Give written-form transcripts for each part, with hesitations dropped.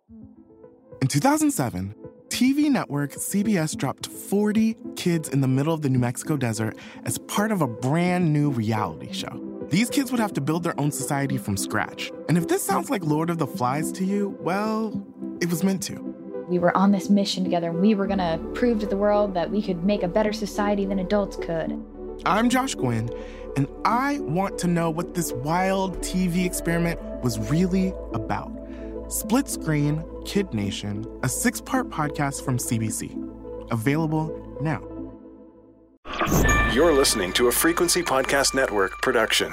In 2007, TV network CBS dropped 40 kids in the middle of the New Mexico desert as part of a brand new reality show. These kids would have to build their own society from scratch. And if this sounds like Lord of the Flies to you, well, it was meant to. We were on this mission together, and we were going to prove to the world that we could make a better society than adults could. I'm Josh Gwynn, and I want to know what this wild TV experiment was really about. Split Screen, Kid Nation, a 6-part podcast from CBC. Available now. You're listening to a Frequency Podcast Network production.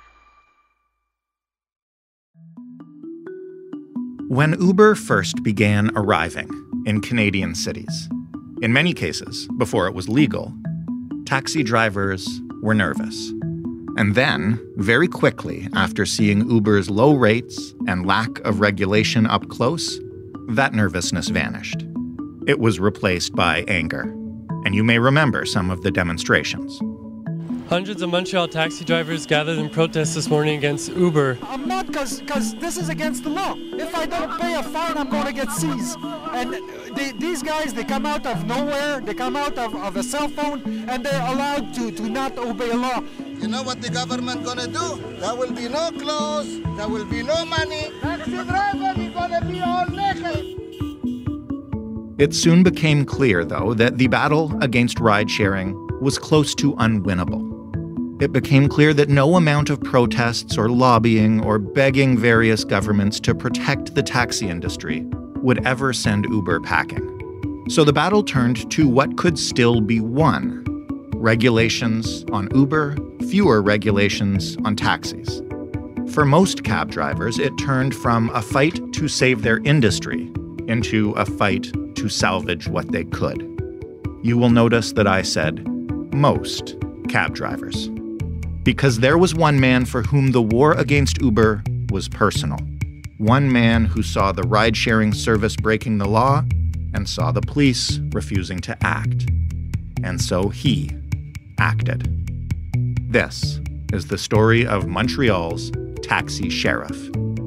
When Uber first began arriving in Canadian cities, in many cases before it was legal, taxi drivers were nervous. And then, very quickly, after seeing Uber's low rates and lack of regulation up close, that nervousness vanished. It was replaced by anger. And you may remember some of the demonstrations. Hundreds of Montreal taxi drivers gathered in protest this morning against Uber. I'm not, because this is against the law. If I don't pay a fine, I'm going to get seized. And these guys, they come out of nowhere, they come out of a cell phone, and they're allowed to not obey a law. You know what the government gonna do? There will be no clothes, there will be no money. Taxi driver, you're gonna be all naked. It soon became clear, though, that the battle against ride-sharing was close to unwinnable. It became clear that no amount of protests or lobbying or begging various governments to protect the taxi industry would ever send Uber packing. So the battle turned to what could still be won: regulations on Uber, fewer regulations on taxis. For most cab drivers, it turned from a fight to save their industry into a fight to salvage what they could. You will notice that I said most cab drivers, because there was one man for whom the war against Uber was personal. One man who saw the ride-sharing service breaking the law and saw the police refusing to act. And so he acted. This is the story of Montreal's taxi sheriff.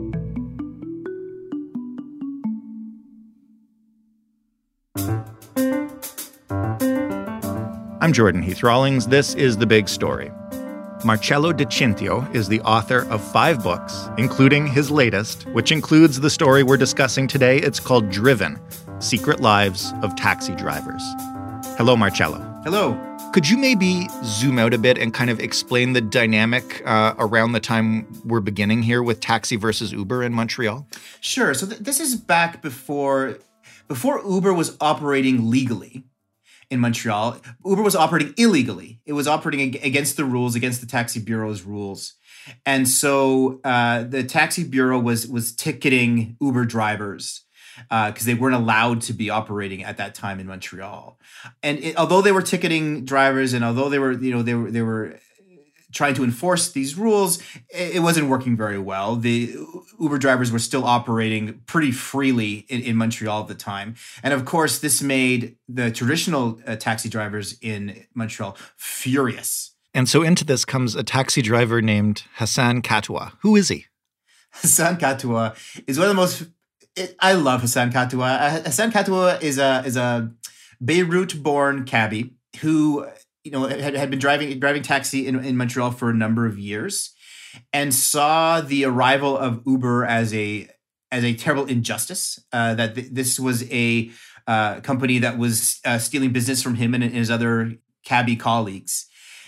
I'm Jordan Heath Rawlings. This is The Big Story. Marcello Di Cintio is the author of 5 books, including his latest, which includes the story we're discussing today. It's called Driven: Secret Lives of Taxi Drivers. Hello, Marcello. Hello. Could you maybe zoom out a bit and kind of explain the dynamic around the time we're beginning here with taxi versus Uber in Montreal? Sure. So this is back before Uber was operating legally in Montreal. Uber was operating illegally. It was operating against the rules, against the Taxi Bureau's rules. And so the Taxi Bureau was ticketing Uber drivers because they weren't allowed to be operating at that time in Montreal. And although they were ticketing drivers, and although they were trying to enforce these rules, it wasn't working very well. The Uber drivers were still operating pretty freely in Montreal at the time. And of course, this made the traditional taxi drivers in Montreal furious. And so into this comes a taxi driver named Hassan Katoua. Who is he? Hassan Katoua is one of the most... I love Hassan Katoua. Hassan Katoua is a Beirut-born cabbie who had been driving taxi in Montreal for a number of years, and saw the arrival of Uber as a terrible injustice. That this was a company that was stealing business from him and his other cabbie colleagues,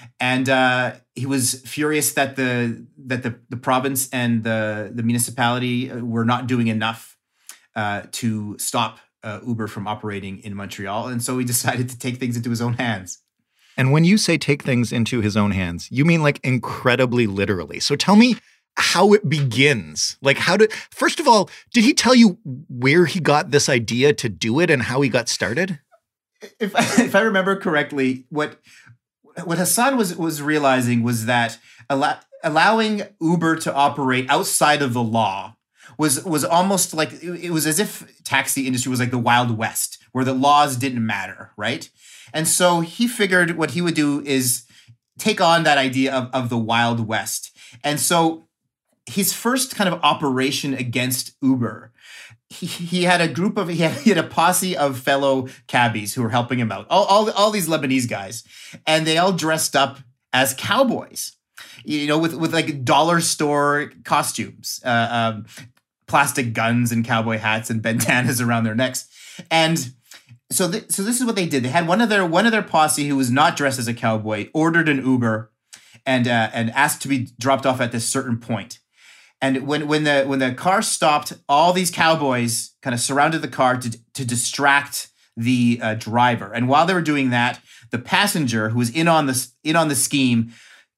and he was furious that the province and the municipality were not doing enough to stop Uber from operating in Montreal, and so he decided to take things into his own hands. And when you say take things into his own hands, you mean like incredibly literally. So tell me how it begins. Like first of all, did he tell you where he got this idea to do it and how he got started? If I remember correctly, what Hassan was realizing was that allowing Uber to operate outside of the law was almost like, it was as if taxi industry was like the Wild West, where the laws didn't matter, right? And so he figured what he would do is take on that idea of the Wild West. And so his first kind of operation against Uber he had a posse of fellow cabbies who were helping him out. All these Lebanese guys, and they all dressed up as cowboys, with like dollar store costumes, plastic guns and cowboy hats and bandanas around their necks. And so this is what they did. They had one of their posse who was not dressed as a cowboy ordered an Uber and asked to be dropped off at this certain point. And when the car stopped, all these cowboys kind of surrounded the car to distract the driver. And while they were doing that, the passenger who was in on the scheme,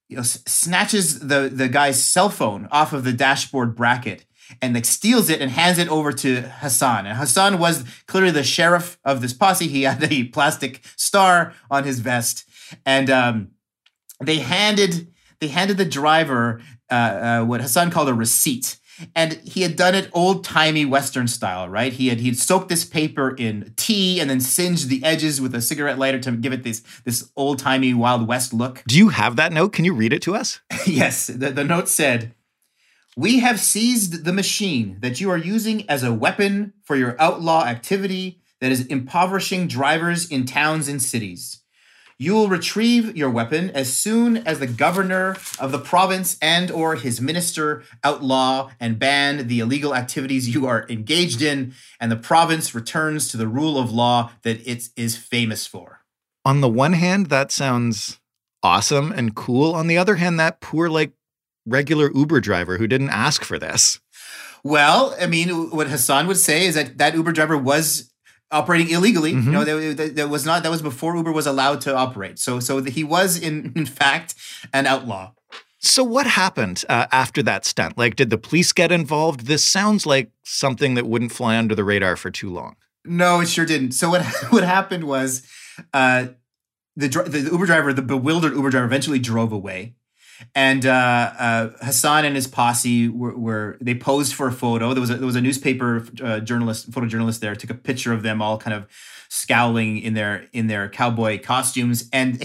snatches the guy's cell phone off of the dashboard bracket and like steals it and hands it over to Hassan. And Hassan was clearly the sheriff of this posse. He had a plastic star on his vest, and they handed the driver what Hassan called a receipt. And he had done it old-timey Western style, right? He'd soaked this paper in tea and then singed the edges with a cigarette lighter to give it this old-timey Wild West look. Do you have that note? Can you read it to us? Yes. The note said, "We have seized the machine that you are using as a weapon for your outlaw activity that is impoverishing drivers in towns and cities. You will retrieve your weapon as soon as the governor of the province and or his minister outlaw and ban the illegal activities you are engaged in, and the province returns to the rule of law that it is famous for." On the one hand, that sounds awesome and cool. On the other hand, that poor, regular Uber driver who didn't ask for this. Well, I mean, what Hassan would say is that Uber driver was operating illegally. Mm-hmm. That was before Uber was allowed to operate. So he was in fact an outlaw. So what happened after that stunt? Did the police get involved? This sounds like something that wouldn't fly under the radar for too long. No, it sure didn't. So what happened was the Uber driver, the bewildered Uber driver, eventually drove away. And Hassan and his posse they posed for a photo. There was a newspaper photojournalist there, took a picture of them all kind of scowling in their cowboy costumes. And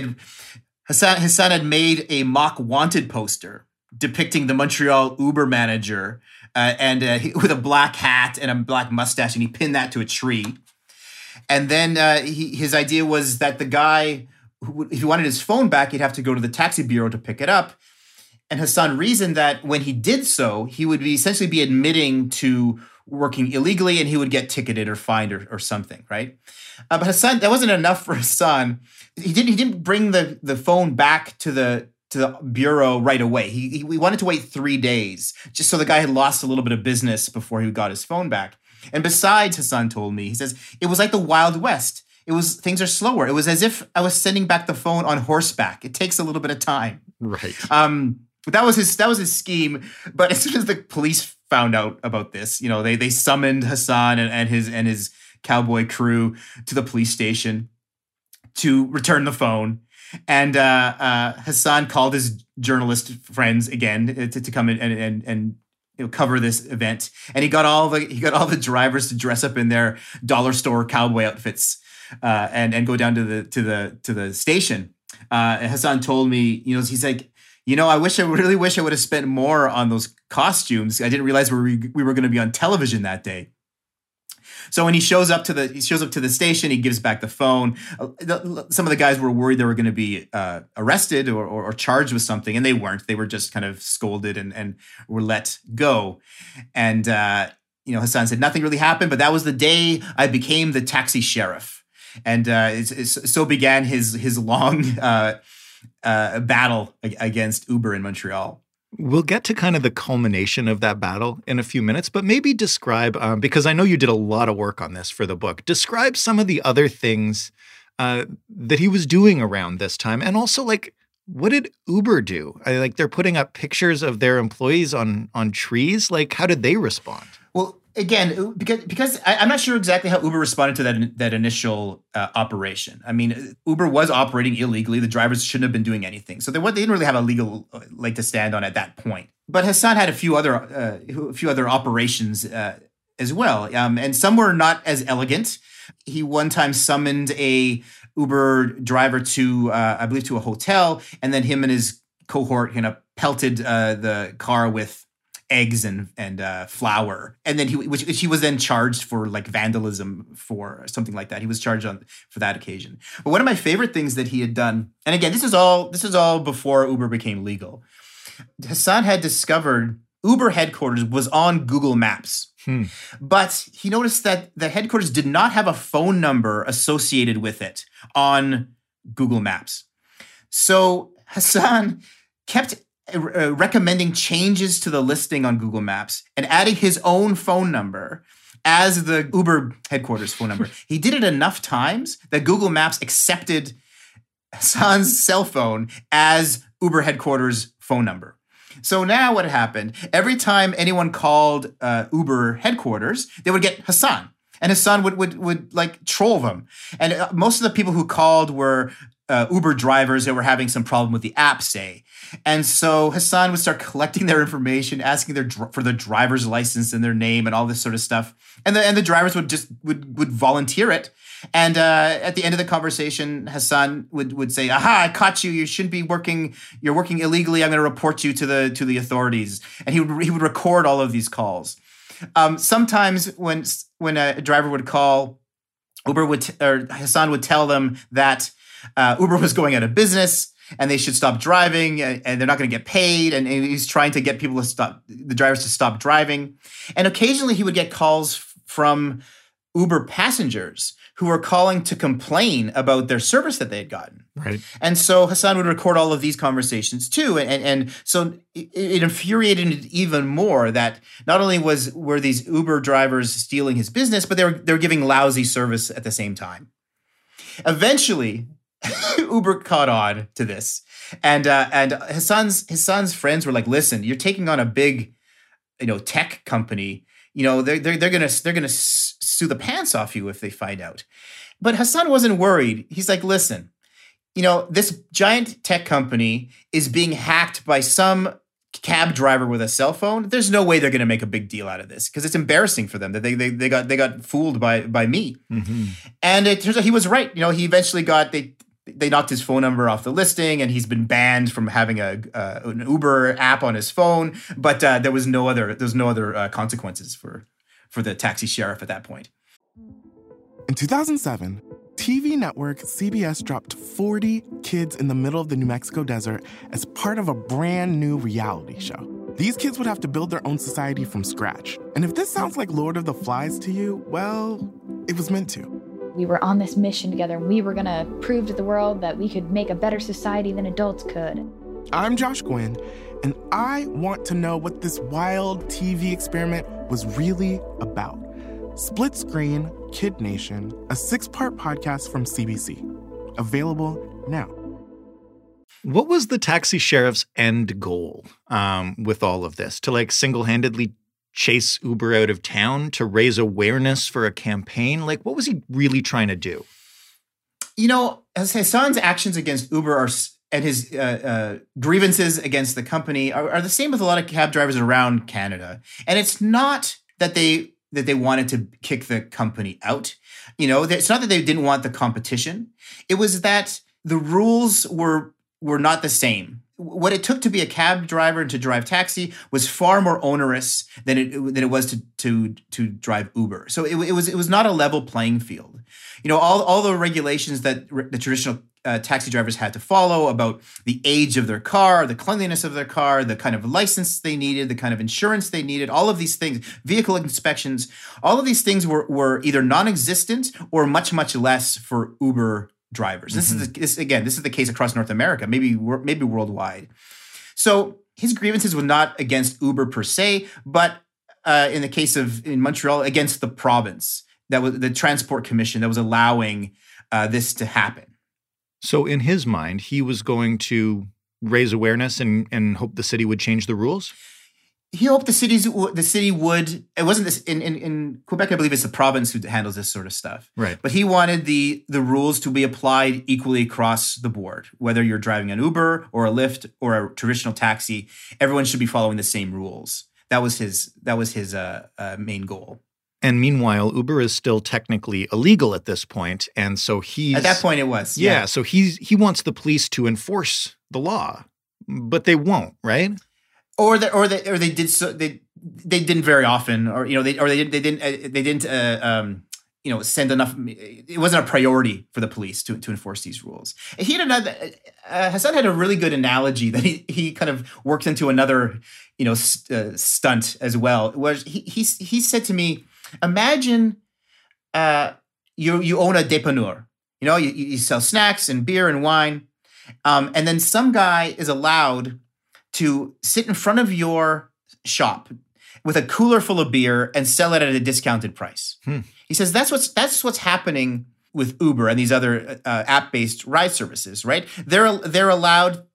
Hassan had made a mock wanted poster depicting the Montreal Uber manager with a black hat and a black mustache, and he pinned that to a tree. And then his idea was that the guy, if he wanted his phone back, he'd have to go to the taxi bureau to pick it up. And Hassan reasoned that when he did so, he would essentially be admitting to working illegally, and he would get ticketed or fined or something, right? But Hassan, that wasn't enough for Hassan. He didn't bring the phone back to the bureau right away. He wanted to wait 3 days, just so the guy had lost a little bit of business before he got his phone back. And besides, Hassan told me, he says, it was like the Wild West. Things are slower. It was as if I was sending back the phone on horseback. It takes a little bit of time. Right. But that was his scheme. But as soon as the police found out about this, they summoned Hassan and his cowboy crew to the police station to return the phone. And Hassan called his journalist friends again to come in and cover this event. And he got all the drivers to dress up in their dollar store cowboy outfits. And go down to the station. Hassan told me, he's like, I really wish I would have spent more on those costumes. I didn't realize we were going to be on television that day. So when he shows up to the station, he gives back the phone. Some of the guys were worried they were going to be arrested or charged with something, and they weren't. They were just kind of scolded and were let go. And Hassan said nothing really happened, but that was the day I became the taxi sheriff. And so began his long battle against Uber in Montreal. We'll get to kind of the culmination of that battle in a few minutes, but maybe describe, because I know you did a lot of work on this for the book, describe some of the other things that he was doing around this time. And also, what did Uber do? They're putting up pictures of their employees on trees. How did they respond? Well, again, because I'm not sure exactly how Uber responded to that initial operation. I mean, Uber was operating illegally. The drivers shouldn't have been doing anything. So they didn't really have a legal leg to stand on at that point. But Hassan had a few other operations as well. And some were not as elegant. He one time summoned a Uber driver to, I believe, to a hotel. And then him and his cohort pelted the car with eggs and flour, and then which he was then charged for like vandalism for something like that. He was charged for that occasion. But one of my favorite things that he had done, and again, this is all before Uber became legal. Hassan had discovered Uber headquarters was on Google Maps. But he noticed that the headquarters did not have a phone number associated with it on Google Maps. So Hassan kept recommending changes to the listing on Google Maps and adding his own phone number as the Uber headquarters phone number. He did it enough times that Google Maps accepted Hassan's cell phone as Uber headquarters phone number. So now what happened, every time anyone called Uber headquarters, they would get Hassan. And Hassan would like troll them. And most of the people who called were Uber drivers that were having some problem with the app, say. And so Hassan would start collecting their information, asking for their driver's license and their name and all this sort of stuff. And the drivers would volunteer it. And at the end of the conversation, Hassan would say, "Aha, I caught you. You shouldn't be working. You're working illegally. I'm going to report you to the authorities." And he would record all of these calls. Sometimes when a driver would call, Hassan would tell them that Uber was going out of business and they should stop driving and they're not going to get paid. And he's trying to get the drivers to stop driving. And occasionally he would get calls from Uber passengers who were calling to complain about their service that they had gotten. Right. And so Hassan would record all of these conversations too. And so it infuriated him even more that not only were these Uber drivers stealing his business, but they were giving lousy service at the same time. Eventually, Uber caught on to this. And Hassan's friends were like, "Listen, you're taking on a big, tech company. They're gonna sue the pants off you if they find out." But Hassan wasn't worried. He's like, "Listen, this giant tech company is being hacked by some cab driver with a cell phone. There's no way they're going to make a big deal out of this because it's embarrassing for them that they got fooled by me." Mm-hmm. And it turns out he was right. He eventually they knocked his phone number off the listing, and he's been banned from having an Uber app on his phone. But there was no other consequences for the taxi sheriff at that point. In 2007, TV network CBS dropped 40 kids in the middle of the New Mexico desert as part of a brand new reality show. These kids would have to build their own society from scratch. And if this sounds like Lord of the Flies to you, well, it was meant to. We were on this mission together, and we were going to prove to the world that we could make a better society than adults could. I'm Josh Gwynn, and I want to know what this wild TV experiment was really about. Split Screen, Kid Nation, a 6-part podcast from CBC. Available now. What was the taxi sheriff's end goal with all of this? To single-handedly chase Uber out of town, to raise awareness for a campaign? What was he really trying to do? As Hassan's actions against Uber and his grievances against the company are the same with a lot of cab drivers around Canada. And it's not that they wanted to kick the company out. It's not that they didn't want the competition. It was that the rules were not the same. What it took to be a cab driver and to drive taxi was far more onerous than it was to drive Uber. So it was not a level playing field. All the regulations that the traditional taxi drivers had to follow about the age of their car, the cleanliness of their car, the kind of license they needed, the kind of insurance they needed, all of these things, vehicle inspections, all of these things were either non-existent or much, much less for Uber drivers. Mm-hmm. This is the case across North America, maybe worldwide. So his grievances were not against Uber per se, but in the case in Montreal, against the province, that was the Transport Commission that was allowing this to happen. So in his mind, he was going to raise awareness and hope the city would change the rules? He hoped the city would. It wasn't this in Quebec. I believe it's the province who handles this sort of stuff. Right. But he wanted the rules to be applied equally across the board. Whether you're driving an Uber or a Lyft or a traditional taxi, everyone should be following the same rules. That was his main goal. And meanwhile, Uber is still technically illegal at this point, and so at that point it was. Yeah. So he wants the police to enforce the law, but they won't, right? or they did so they didn't very often, or they didn't send enough. It wasn't a priority for the police to enforce these rules. Hassan had a really good analogy that he kind of worked into another stunt as well. Where he said to me, imagine you own a dépanneur. You sell snacks and beer and wine, and then some guy is allowed to sit in front of your shop with a cooler full of beer and sell it at a discounted price. He says that's what's happening with Uber and these other app-based ride services, right? They're allowed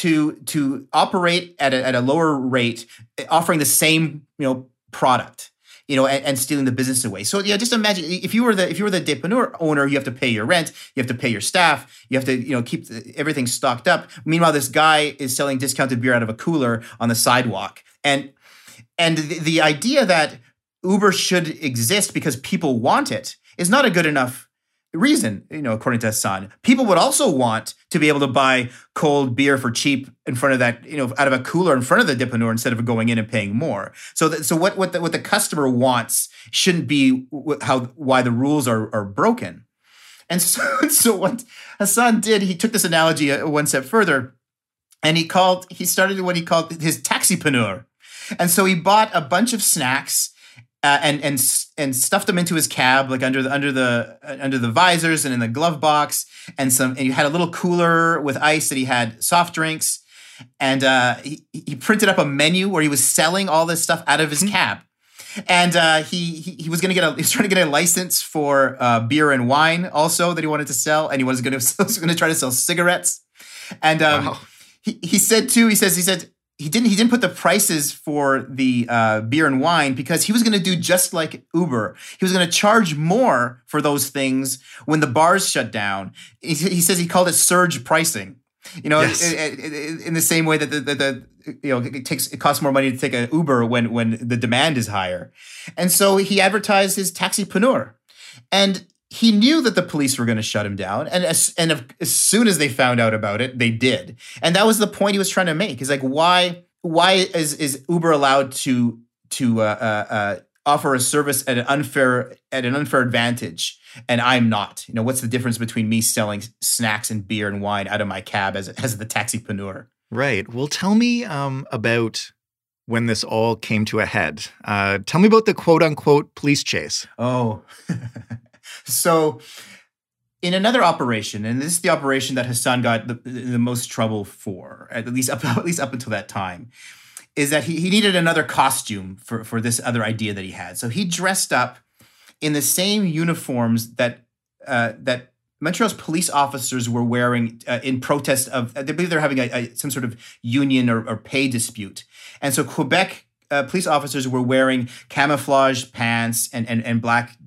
to operate at a lower rate, offering the same product, and stealing the business away. So just imagine if you were the dépanneur owner, you have to pay your rent, you have to pay your staff, you have to keep everything stocked up. Meanwhile, this guy is selling discounted beer out of a cooler on the sidewalk, and the idea that Uber should exist because people want it is not a good enough reason, according to Hassan. People would also want to be able to buy cold beer for cheap in front of that, out of a cooler in front of the dépanneur instead of going in and paying more. So what the customer wants shouldn't be why the rules are broken. And so what Hassan did, he took this analogy one step further, and he started what he called his taxipreneur. And so he bought a bunch of snacks and stuffed them into his cab, like under the visors and in the glove box, and he had a little cooler with ice that he had soft drinks, and he printed up a menu where he was selling all this stuff out of his cab, and he was trying to get a license for beer and wine also that he wanted to sell, and he was going to try to sell cigarettes, and wow. He said he didn't put the prices for the beer and wine because he was going to do just like Uber. He was going to charge more for those things when the bars shut down. He says he called it surge pricing. Yes. In the same way that it costs more money to take an Uber when the demand is higher. And so he advertised his taxipreneur, and he knew that the police were going to shut him down. And as soon as they found out about it, they did. And that was the point he was trying to make. Is like, why is Uber allowed to offer a at an unfair advantage, and I'm not? What's the difference between me selling snacks and beer and wine out of my cab as the taxipreneur? Right. Well, tell me about when this all came to a head. Tell me about the quote unquote police chase. Oh. So in another operation, and this is the operation that Hassan got the most trouble for, at least up until that time, is that he needed another costume for this other idea that he had. So he dressed up in the same uniforms that Montreal's police officers were wearing in protest of, they believe they're having some sort of union or pay dispute. And so Quebec police officers were wearing camouflage pants and black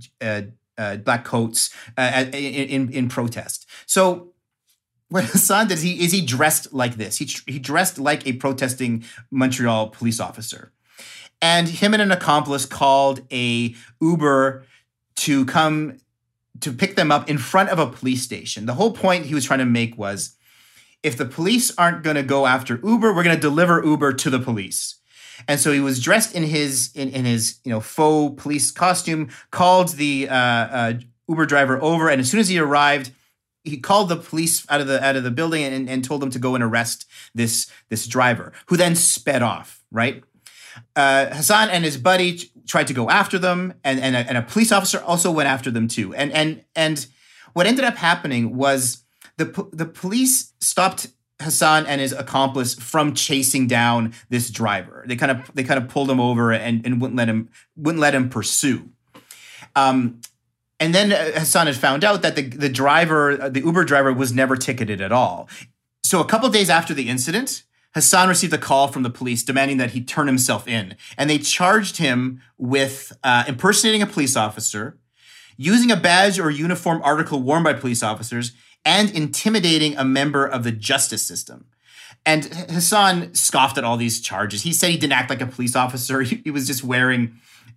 coats in protest. So what Hassan did is he dressed like this. He dressed like a protesting Montreal police officer. And him and an accomplice called a Uber to come to pick them up in front of a police station. The whole point he was trying to make was, if the police aren't going to go after Uber, we're going to deliver Uber to the police. And so he was dressed in his faux police costume, called the Uber driver over, and as soon as he arrived, he called the police out of the building and told them to go and arrest this driver, who then sped off. Right, Hassan and his buddy tried to go after them, and a police officer also went after them too. And what ended up happening was the police stopped Hassan and his accomplice from chasing down this driver. They kind of pulled him over and wouldn't let him pursue. And then Hassan had found out that the Uber driver was never ticketed at all. So a couple of days after the incident, Hassan received a call from the police demanding that he turn himself in, and they charged him with impersonating a police officer, using a badge or uniform article worn by police officers, and intimidating a member of the justice system. And Hassan scoffed at all these charges. He said he didn't act like a police officer. He was just wearing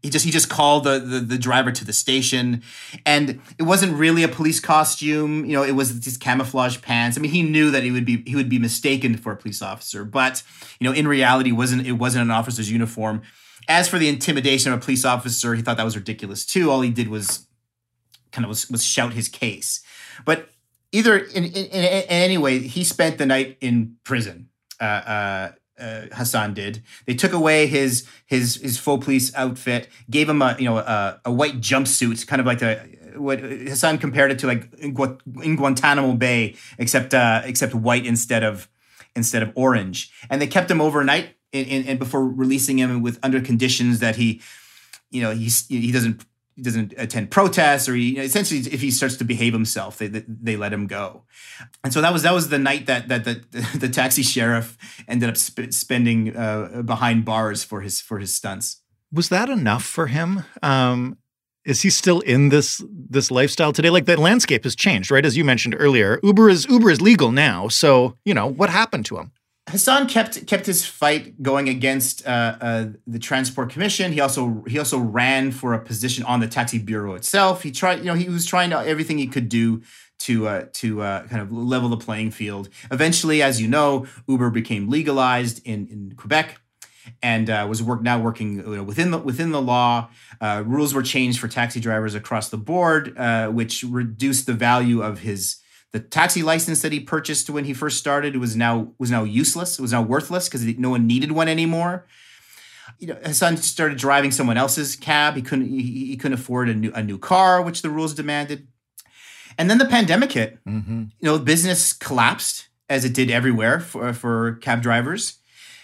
He just called the driver to the station, and it wasn't really a police costume. You know, it was these camouflage pants. I mean, he knew that he would be mistaken for a police officer, but you know, in reality, it wasn't an officer's uniform. As for the intimidation of a police officer, he thought that was ridiculous too. All he did was shout his case. But either in any way, he spent the night in prison. Hassan did. They took away his faux police outfit, gave him a white jumpsuit, kind of like what Hassan compared it to, like in Guantanamo Bay, except white instead of orange. And they kept him overnight and before releasing him under conditions that he doesn't attend protests, or essentially if he starts to behave himself, they let him go. And so that was the night that the taxi sheriff ended up spending behind bars for his stunts. Was that enough for him? Is he still in this lifestyle today? Like, the landscape has changed, right? As you mentioned earlier, Uber is legal now. So, what happened to him? Hassan kept his fight going against the Transport Commission. He also ran for a position on the taxi bureau itself. He was trying everything he could do to kind of level the playing field. Eventually, as you know, Uber became legalized in Quebec, and was working within the law. Rules were changed for taxi drivers across the board, which reduced the value of the taxi license that he purchased when he first started. Was now useless. It was now worthless because no one needed one anymore. Hassan started driving someone else's cab. He couldn't afford a new car, which the rules demanded. And then the pandemic hit. Mm-hmm. Business collapsed, as it did everywhere for cab drivers.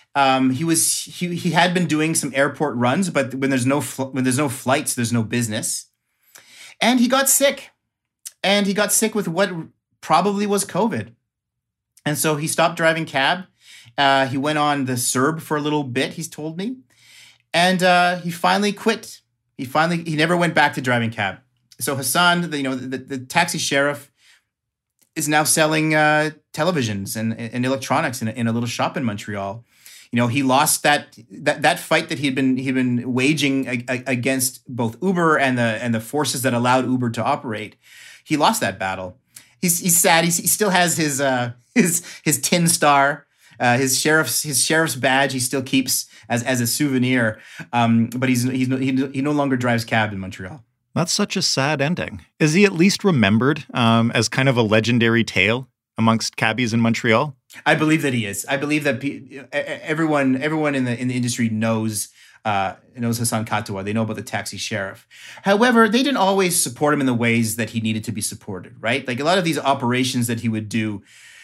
He had been doing some airport runs, but when there's no flights, there's no business. And he got sick. And he got sick with what probably was COVID. And so he stopped driving cab. He went on the CERB for a little bit, he's told me. And he finally quit. He never went back to driving cab. So Hassan, the taxi sheriff, is now selling televisions and electronics in a little shop in Montreal. He lost that fight that he'd been waging against both Uber and the forces that allowed Uber to operate. He lost that battle. He's sad. He still has his tin star, his sheriff's badge. He still keeps as a souvenir. But he no longer drives cab in Montreal. That's such a sad ending. Is he at least remembered as kind of a legendary tale amongst cabbies in Montreal? I believe that he is. I believe that everyone in the industry knows Hassan Katoua. They know about the taxi sheriff. However, they didn't always support him in the ways that he needed to be supported, right? Like, a lot of these operations that he would do,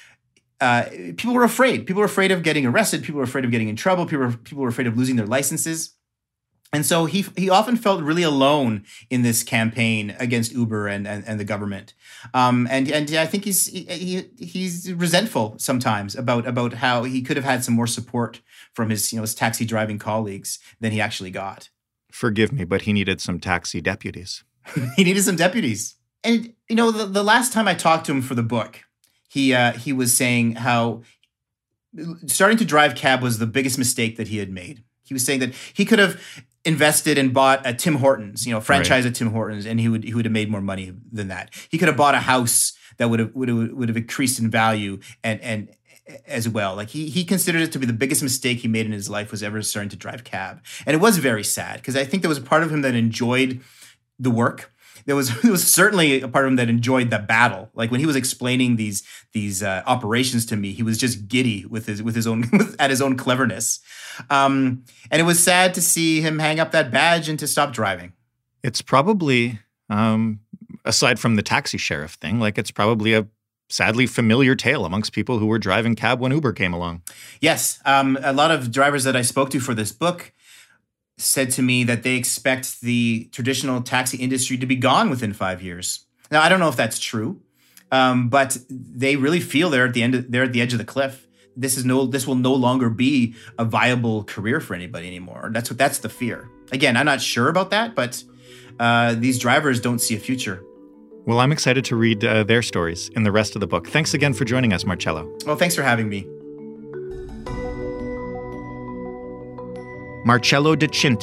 people were afraid. People were afraid of getting arrested. People were afraid of getting in trouble. People were afraid of losing their licenses. And so he often felt really alone in this campaign against Uber and the government. And I think he's resentful sometimes about how he could have had some more support from his taxi driving colleagues than he actually got. Forgive me, but he needed some taxi deputies. He needed some deputies. And the last time I talked to him for the book, he was saying how starting to drive cab was the biggest mistake that he had made. He was saying that he could have invested and bought a Tim Hortons, franchise at Tim Hortons, and he would have made more money than that. He could have bought a house that would have increased in value and as well. Like, he considered it to be the biggest mistake he made in his life was ever starting to drive cab. And it was very sad because I think there was a part of him that enjoyed the work. There was certainly a part of him that enjoyed the battle. Like, when he was explaining these operations to me, he was just giddy with his own at his own cleverness. And it was sad to see him hang up that badge and to stop driving. It's probably, aside from the taxi sheriff thing, like, it's probably a sadly familiar tale amongst people who were driving cab when Uber came along. Yes, a lot of drivers that I spoke to for this book said to me that they expect the traditional taxi industry to be gone within 5 years. Now, I don't know if that's true, but they really feel they're at the edge of the cliff. This will no longer be a viable career for anybody anymore. That's the fear. Again, I'm not sure about that, but these drivers don't see a future. Well, I'm excited to read their stories in the rest of the book. Thanks again for joining us, Marcello. Well, thanks for having me. Marcello Di Cintio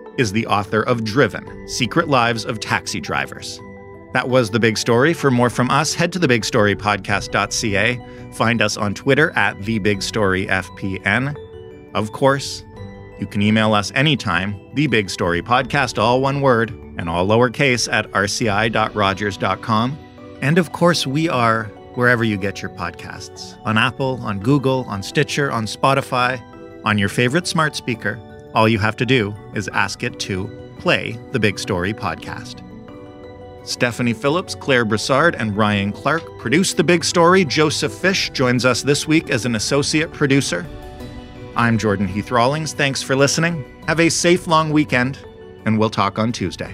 is the author of Driven: Secret Lives of Taxi Drivers. That was The Big Story. For more from us, head to thebigstorypodcast.ca. Find us on Twitter at TheBigStoryFPN. Of course, you can email us anytime, thebigstorypodcast, all one word, and all lowercase, at rci.rogers.com. And of course, we are wherever you get your podcasts. On Apple, on Google, on Stitcher, on Spotify, on your favorite smart speaker. All you have to do is ask it to play The Big Story Podcast. Stephanie Phillips, Claire Broussard, and Ryan Clark produce The Big Story. Joseph Fish joins us this week as an associate producer. I'm Jordan Heath Rawlings. Thanks for listening. Have a safe long weekend, and we'll talk on Tuesday.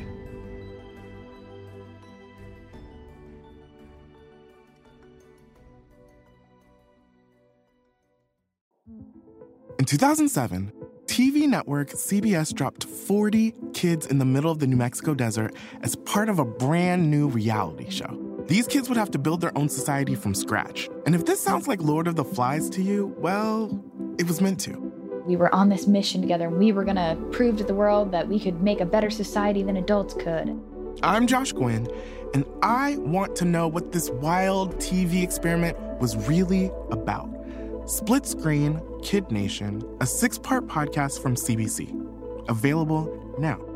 In 2007, TV network CBS dropped 40 kids in the middle of the New Mexico desert as part of a brand new reality show. These kids would have to build their own society from scratch. And if this sounds like Lord of the Flies to you, well, it was meant to. We were on this mission together, and we were going to prove to the world that we could make a better society than adults could. I'm Josh Gwynn, and I want to know what this wild TV experiment was really about. Split Screen, Kid Nation, a 6-part podcast from CBC. Available now.